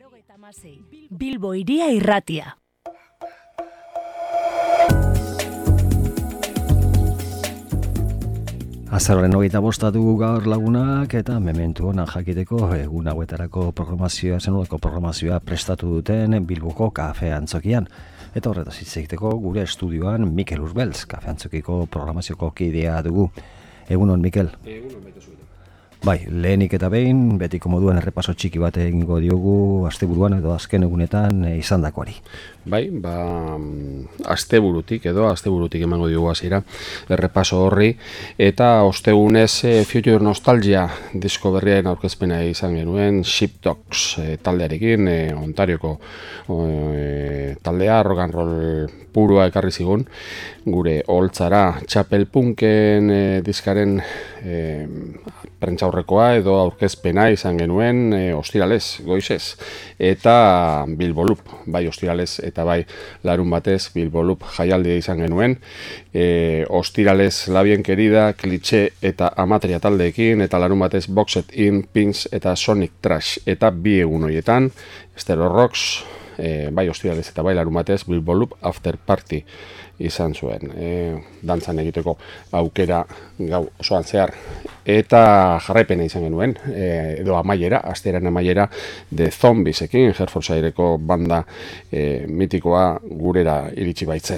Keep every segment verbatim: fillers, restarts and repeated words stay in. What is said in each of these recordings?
Bilbo Hiria Irratia. Azaroaren hogeita bosta dugu gaur lagunak eta mementu honan jakiteko egun hauetarako programazioa, zenolako programazioa prestatu duten Bilboko kafe antzokian. Eta horretaz hitz egiteko gure estudioan Mikel Urbeltz, kafe antzokiko programazioko kidea dugu. Egunon, Mikel? Egunon, baita zuetan. Bai, lehenik eta behin, betiko moduan errepaso txiki bat egingo diogu asteburuan edo azken egunetan e, izandakoari. Bai, ba, asteburutik edo asteburutik emango diogu hasiera errepaso horri eta ostegunez e, Future Nostalgia disko berriaren aurkezpena izan genuen Ship Dogs e, taldearekin, e, Ontarioko e, taldea, rock and roll purua ekarri zigun, gure holtzara Txapelpunken e, diskaren e, prentsaurrekoa edo aurkezpena izan genuen e, ostiralez, goizez, eta Bilbo Loop, bai ostiralez eta bai larun batez Bilbo Loop jaialdia izan genuen, e, ostiralez La Bien Querida, Klitxe eta Amatria taldeekin, eta larun batez Boxed In, Pins eta Sonic Trash, eta bi egun horietan, Stereo Rocks, e, bai ostiralez eta bai larun batez Bilbo Loop After Party izan zuen, e, dantzan egiteko aukera gau osoan zehar, eta jarraipena izan genuen, e, edo amaiera, astearen amaiera The Zombiesekin, Hertfordsireko banda e, mitikoa gurera iritsi baitzen.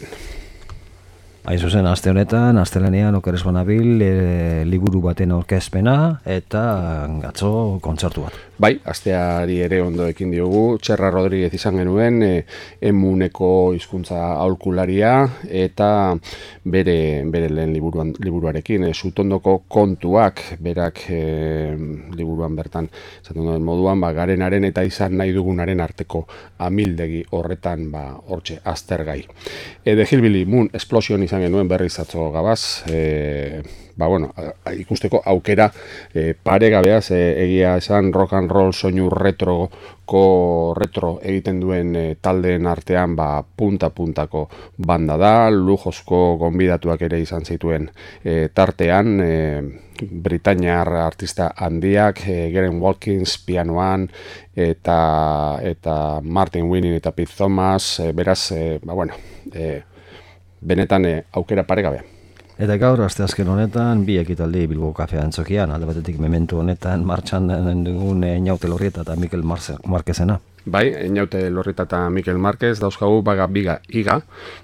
Hain zuzen, aste honetan, astelenean okeres banabil e, liburu baten aurkezpena eta atzo kontzertu bat. Bai, asteari ere ondo ekin diogu, Txerra Rodríguez izan genuen, e, emuneko hizkuntza aholkularia eta bere, bere lehen liburuan, liburuarekin, e, Sutondoko kontuak, berak e, liburuan bertan, zaten duen moduan, ba, garenaren eta izan nahi dugunaren arteko amildegi horretan, ba, hortxe, aztergai. E, The Hillbilly Moon Explosion izan genuen berriz atzo gabaz, e, ba, bueno, ikusteko aukera e, paregabeaz, e, egia esan rock and roll soinu retroko retro egiten duen e, taldeen artean ba, punta-puntako banda da, lujozko gonbidatuak ere izan zituen e, tartean, e, Britainiar artista handiak, e, Garen Watkins pianoan, eta, eta Martin Winning eta Pete Thomas, e, beraz, e, ba, bueno, e, benetan e, aukera paregabea. Eta gaur, asteazken honetan, bi ekitaldi Bilbo kafe antzokian, alde batetik mementu honetan martxan dugun Einaute Lorrieta eta Mikel Marquezena. Bai, Einaute Lorrieta eta Mikel Marquez dauzkagu baga biga iga,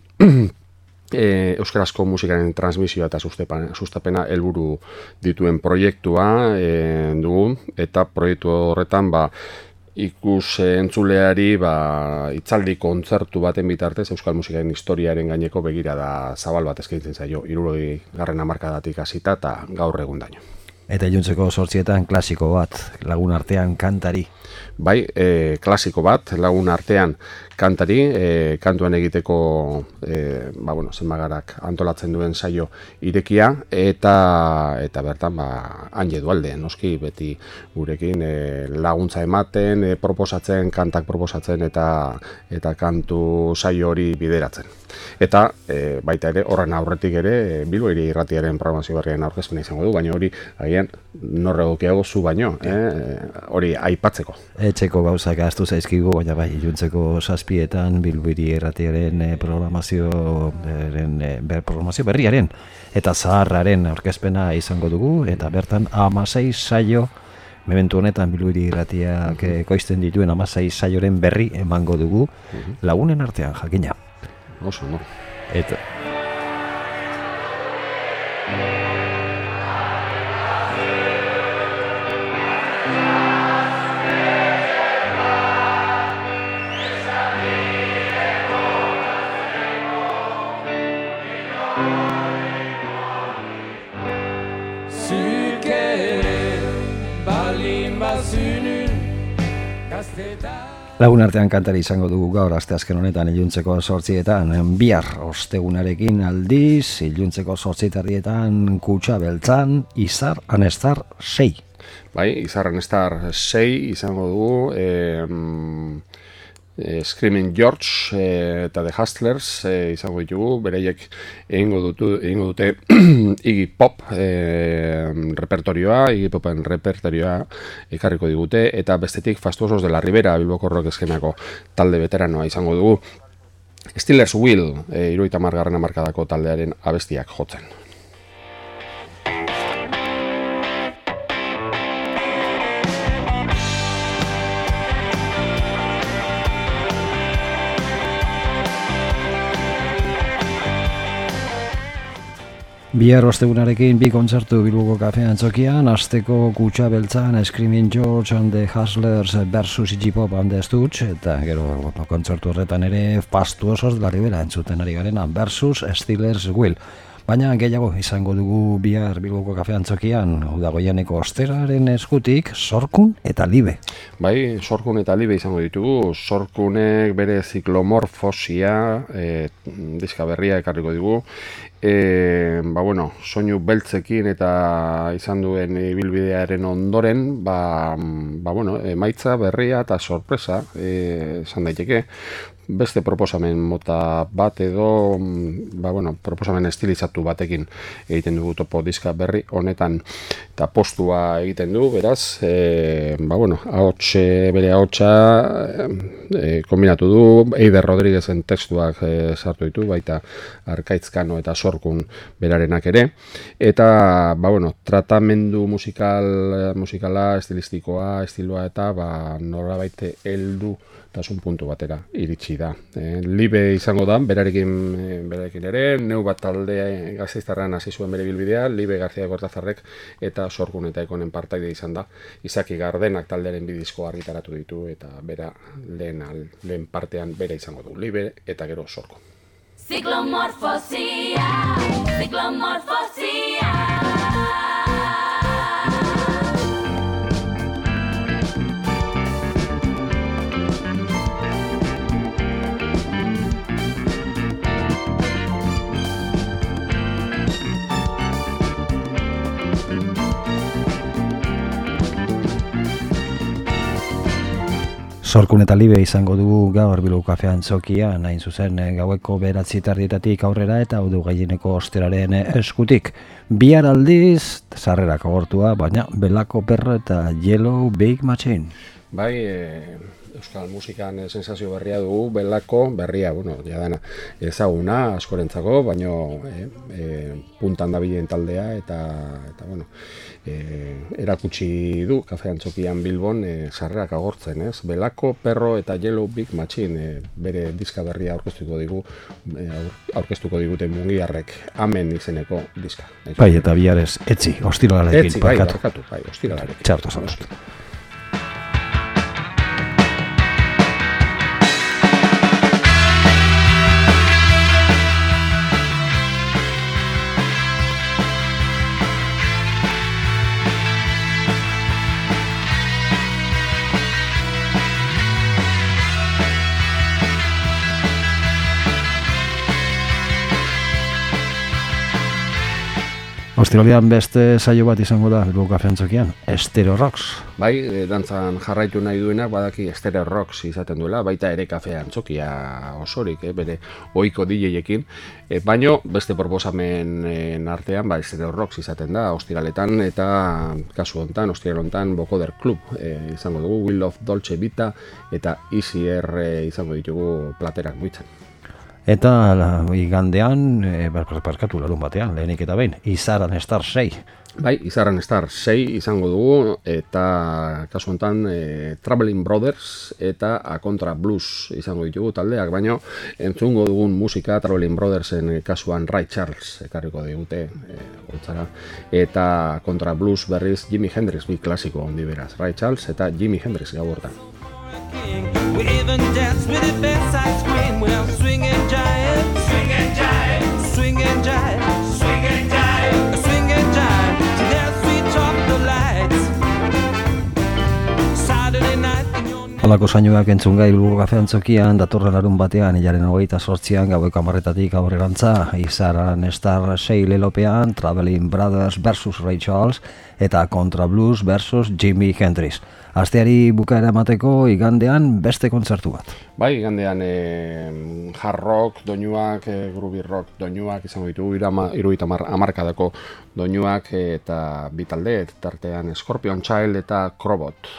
e, euskarazko musikaren transmisioa eta sustapena helburu dituen proiektua e, dugu, eta proiektu horretan, ba, ikus entzuleari ba, itzaldi kontzertu baten bitartez euskal musikaren historiaren gaineko begirada zabal bat eskaintzen zaio, hirurogei garren hamarkadatik hasita eta gaur egundaino. Eta iluntzeko zortzietan klasiko bat, lagun artean kantari. Bai, e, klasiko bat, lagun artean kantari, e, kantuan egiteko e, ba, bueno, zenbagarak antolatzen duen saio irekia, eta eta bertan ba, Anje Dualde, noski beti gurekin e, laguntza ematen, e, proposatzen, kantak proposatzen eta eta kantu saio hori bideratzen. Eta e, baita ere, horren aurretik ere, e, Bilbo Hiria Irratiaren programazio berrien aurkezpena izango du, baina hori agian norregokiago zu baino, eh? hori aipatzeko. Etxeko gauzak ahaztu zaizkigu, baina bai, iluntzeko zazpietan Bilbo Hiria Irratiaren programazio, ber, programazio berriaren eta zaharraren aurkezpena izango dugu, eta bertan hamasei saio, mementu honetan Bilbo Hiria Irratiak ekoizten dituen hamasei saioren berri emango dugu, lagunen artean jakina. Oso, no? Eta... Lagun artean kantari izango dugu gaur asteazken honetan iluntzeko zortzietan, bihar ostegunarekin aldiz, iluntzeko zortzietarrietan Kutxa Beltzan, Izar Anestar sei. Bai, Izar Anestar sei izango dugu, e, e, Screaming George e, eta The Hustlers e, izango ditugu, bereiek egingo dutu, egingo dute Iggy Pop e, repertorioa, Iggy Popen repertorioa ekarriko digute, eta bestetik Fastuosos de la Ribera, Bilboko rock eskenako talde veteranoa izango dugu. Steelers Wheel, e, hirurogeita hamargarren hamarkadako taldearen abestiak jotzen. Bihar ostegunarekin bi kontzertu Bilboko Kafe Antzokian, asteko Kutxa Beltzan, Screaming George and the Hustlers versus Iggy Pop and the Stooges, eta gero bueno, kontzertu horretan ere Fastuosos de la Ribera entzuten ari garena versus Steelers Wheel. Baina gehiago izango dugu bihar Bilboko Kafe Antzokian, Udagoianeko osteraren eskutik, Sorkun eta Libe. Bai, Sorkun eta Libe izango ditugu. Sorkunek bere ziklomorfosia, e, diska berria ekarriko digu. E, ba, bueno, soinu beltzekin eta izan duen ibilbidearen ondoren, ba, ba, bueno, emaitza berria eta sorpresa e, izan daiteke. Beste proposamen mota bat edo, ba, bueno, proposamen estilizatu batekin egiten dugu topo diska berri honetan, eta postua egiten du, beraz, e, ba, bueno, ahots, bere ahotsa e, kombinatu du, Eider Rodriguezen testuak e, sartu ditu, baita Arkaitzkano eta Sorkun berarenak ere, eta, ba, bueno, tratamendu musikal, musikala, estilistikoa, estiloa eta, ba, norabait heldu tasun puntu batera iritsi da. E, Libe izango da, berarekin, e, berarekin ere, neu bat talde Gasteiztarrean hasi zuen bere bilbidea, Libe García Gortazarrek eta Sorkun eta Ekonen partaide izan da. Izaki Gardenak taldearen bi disko argitaratu ditu eta bera lehen, lehen partean bera izango du, Libe eta gero Sorkun. Ziklomorfosia, ziklomorfosia. Sorkun eta Libe izango dugu gaur Bilboko Kafe Antzokian, hain zuzen gaueko bederatzi tardietatik aurrera eta Udagoieneko osteraren eskutik. Bihar aldiz, sarrerak agortua, baina Belako Perro eta Yellow Big Machine. Bai, e, euskal musikan e, sensazio berria dugu, Belako berria, bueno, jadana ezaguna askorentzako, baino e, e, puntan dabilen taldea eta, eta bueno, E, erakutsi du Kafe Antzokian Bilbon e, sarrerak agortzen, ez? Belako Perro eta Yellow Big Machine e, bere diska berria aurkeztuko digu, e, aurkeztuko digute Mungiarrek, Amen izeneko diska. Bai, eta bihar ez, etzi, ostiralarekin. Etzi, bai, barkatu, bai, ostiralarekin. Txarto zauztu. Ostiralean beste saio bat izango da Bilboko Kafe Antzokian, Stereo Rocks. Bai, e, dantzan jarraitu nahi duenak badaki Stereo Rocks izaten duela, baita ere Kafe Antzokia osorik, eh, bere ohiko D J-ekin, e, baino beste proposamen artean ba, Stereo Rocks izaten da ostiraletan, eta kasu hontan, ostiral hontan Bokoder Club e, izango dugu, Will of Dolce Vita eta Easy R e, izango ditugu platerak muitzen. Eta igandean, e, barkatu larun batean, lehenik eta behin, Izaran Star sei. Bai, Izaran Star sei izango dugu, eta kasu honetan e, Traveling Brothers eta A Contra Blues izango ditugu taldeak, baino entzungo dugun musika Traveling Brothersen kasuan Ray Charles ekarriko digute e, goltzara, eta Contra Blues berriz Jimi Hendrix, bi klasiko handi beraz, Ray Charles eta Jimi Hendrix gau hortan. We even dance with the best side screen. Well, swing and jive, swing and jive, swing and jive, swing and jive, swing and jive. To their switch off the lights. Saturday night in your Halako sainuak entzun gai Bilboko Kafe Antzokian, datorren larun batean, hilaren hogeita zortzian, gaueko hamarretatik aurrerantza, Izaran Star sei lelopean, Traveling Brothers versus Ray Charles, eta Contra Blues versus Jimi Hendrix. Asteari bukaera emateko igandean beste kontzertu bat. Bai, igandean e, hard rock doinuak, e, groovy rock doinuak izango ditugu, hirurogeita hamar hamarkadako doinuak eta bi talde, tartean Scorpion Child eta Crobot.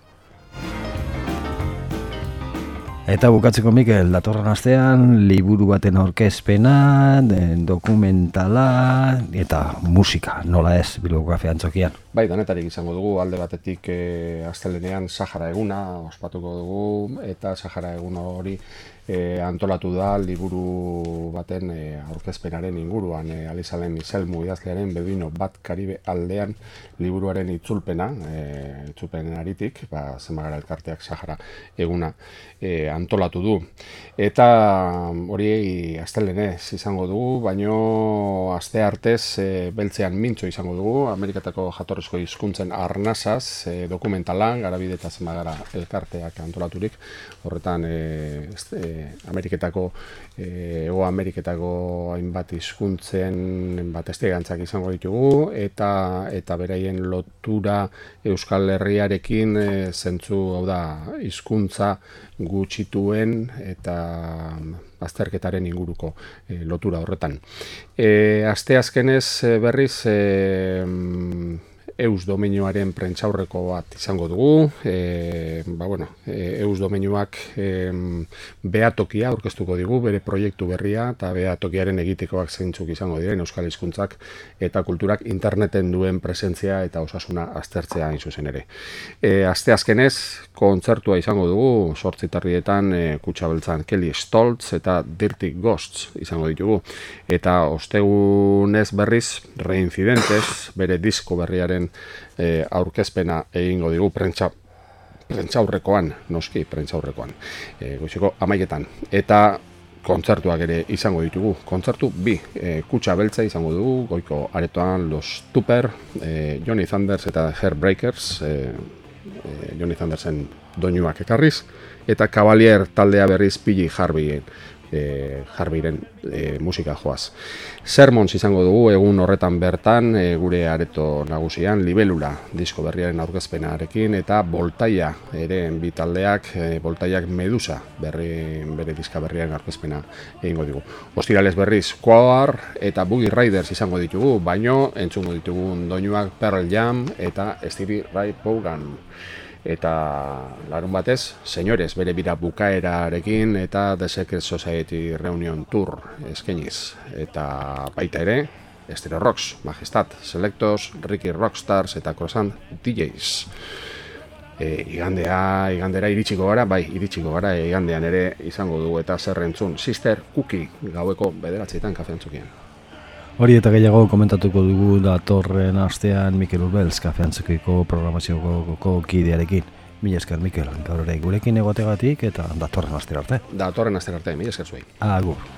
Eta bukatzeko, Mikel, datorren astean liburu baten aurkezpena, dokumentala eta musika, nola ez, Bilboko Kafe Antzokian. Bai, danetarik izango dugu, alde batetik e, astelenean Sahara eguna ospatuko dugu, eta Sahara eguna hori e, antolatu da liburu baten e, aurkezpenaren inguruan, e, Alizalen Iselmu idazlearen Beduino bat Karibe aldean liburuaren itzulpena, e, itzulpenen aritik, ba, Zenbagara elkarteak Sahara eguna e, antolatu du. Eta hori astelenez izango dugu, baino aste artez e, beltzean mintzo izango dugu, Ameriketako jatorrizko hizkuntzen arnasaz e, dokumentalan, Garabide eta Zenbagara elkarteak antolaturik, horretan e, e, Ameriketako, e, Ego Ameriketako hainbat hizkuntzen bat estegantzak izango ditugu, eta eta beraien lotura Euskal Herriarekin e, zentzu, hau da, hizkuntza gutxituen eta azterketaren inguruko e, lotura horretan. E, aste azkenez e, berriz e, Eus domeinuaren prentsaurreko bat izango dugu, e, ba, bueno, e, Eus domeinuak e, behatokia aurkeztuko digu, bere proiektu berria, eta behatokiaren egitekoak zeintzuk izango diren euskal hizkuntzak eta kulturak interneten duen presentzia eta osasuna aztertzea hain zuzen ere. E, aste azkenez, kontzertua izango dugu, zortzitarrietan e, Kutxa Beltzan Kelly Stoltz eta Dirty Ghosts izango ditugu. Eta ostegunez berriz, Reincidentes, bere disko berriaren E, aurkezpena egingo digu prentsa prentsaurrekoan, noski prentsaurrekoan, e, goizeko amaiketan. Eta kontzertuak ere izango ditugu, kontzertu bi, e, Kutxa Beltza izango dugu, goiko aretoan Los Tupper, e, Johnny Thunders eta Heartbreakers, e, e, Johnny Thundersen doinuak ekarriz, eta Cavalier taldea berriz Pili Harveyen, E, Harveyren e, musika joaz. Sermons izango dugu egun horretan bertan, e, gure areto nagusian, Libelula disko berriaren aurkezpenarekin, eta Boltaia ere bi taldeak, e, Boltaiak Medusa berri, bere diska berriaren aurkezpena egingo digu. Ostirales berriz Quar eta Boogie Riders izango ditugu, baino entzungo ditugun doinuak Pearl Jam eta Stevie Ray Vaughan. Eta larun batez, senyores, bere bira bukaerarekin eta The Secret Society Reunion Tour eskeniz. Eta baita ere, Stereo Rocks, Majestat, Selectos, Ricky Rockstars eta Croissant D Js. E, igandea, igandera iritsiko gara, bai, iritsiko gara, igandean ere izango dugu eta zerrentzun. Sister Cookie, gaueko bederatzietan Kafe Antzokian. Hori eta gehiago komentatuko dugu datorren astean Mikel Urbelz Kafe Antzokiko programazioko kidearekin. Mila esker, Mikel, gaur ere gurekin egotegatik eta datorren astera arte. Datorren astera arte, mila esker zuei. Agur.